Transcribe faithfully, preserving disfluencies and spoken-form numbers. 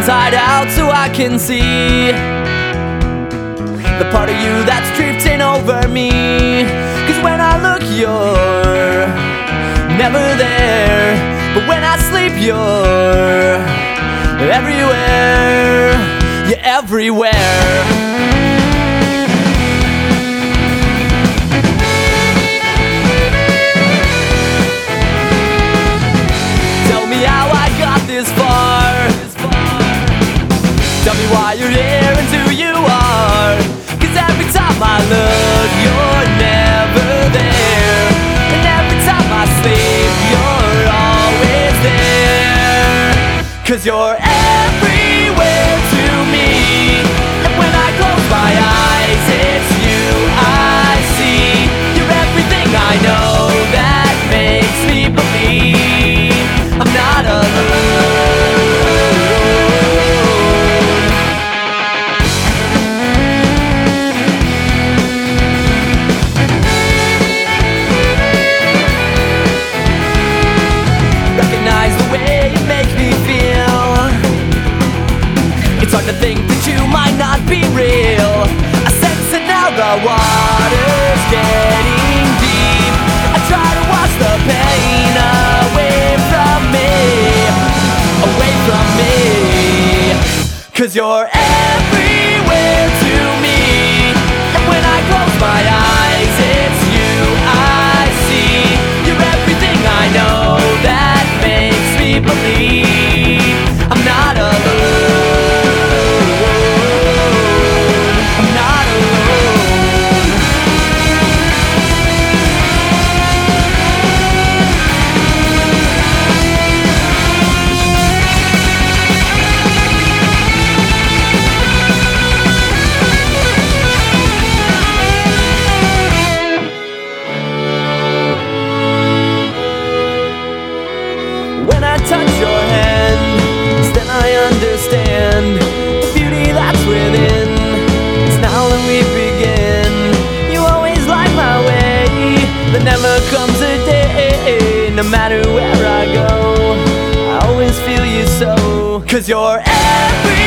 inside out so I can see the part of you that's drifting over me. Cause when I look you're never there, but when I sleep you're everywhere. You're everywhere. This far. Tell me why you're here and who you are. Cause every time I look you're never there, and every time I sleep you're always there. Cause you're everywhere to me, and when I close my eyes it's you I see. You're everything I know that makes me believe I'm not alone. Recognize the way you make me feel. It's hard to think that you might not be real. I sense it now, the water's getting deep. I try to wash the pain away from me, away from me. Cause you're everywhere to me, and when I close my eyes it's you I see. You're everything I know that makes me believe I'm not alone. I'm not alone. When I touch your hand, then I understand the beauty that's within. It's now that we begin. You always light my way. There never comes a day, no matter where I go, I always feel you so. Cause you're every